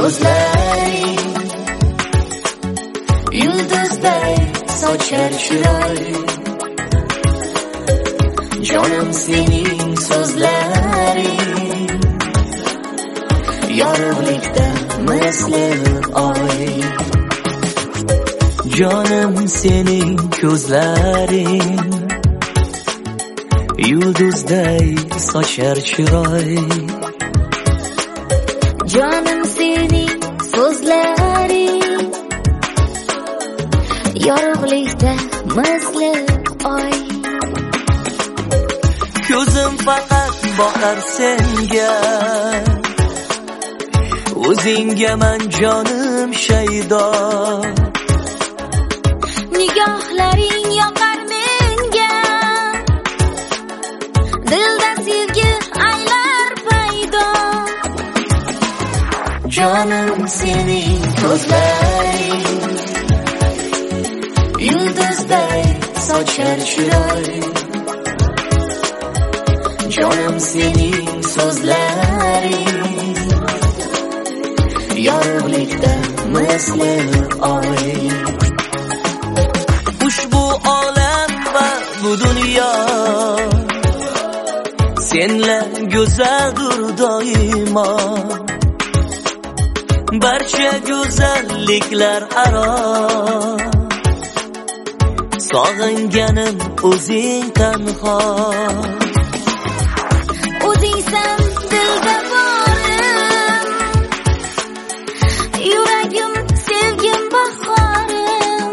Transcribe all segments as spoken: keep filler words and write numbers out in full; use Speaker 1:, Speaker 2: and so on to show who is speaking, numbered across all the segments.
Speaker 1: ko'zlaring yulduzday sochar chiroy. Jonim sening so'zlaring yorug'likda misli oy. Jonim sening ko'zlaring yulduzday sochar chiroy.
Speaker 2: Jonim sening so'zlaring yorug'likda misli oy.
Speaker 1: Ko'zim faqat boqar senga, o'zingga man jonim shaydo.
Speaker 2: Nigohlaring yoqar menga, dilda sevgi aylar paydo.
Speaker 1: Jonim sening ko'zlaring yulduzday sochar chiroy. Jonim sening so'zlaring yorug'likda misli oy. Ushbu olam va bu dunyo senla go'zaldir doimo. Barcha go'zalliklar aro sog'inganim o'zing tanho.
Speaker 2: O'zingsan dilda borim, yuragim sevgim bahorim.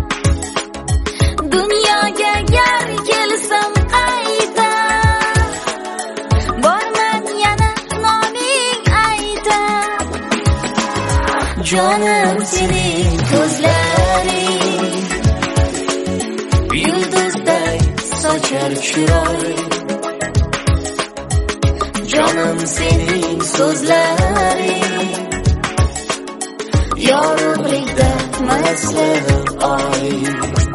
Speaker 2: Dunyoga gar kelsam qayta, borman yana noming ayta.
Speaker 1: Jonim sening ko'zlaring yulduzday sochar chiroy. Jonim sening so'zlaring yorug'likda misli oy.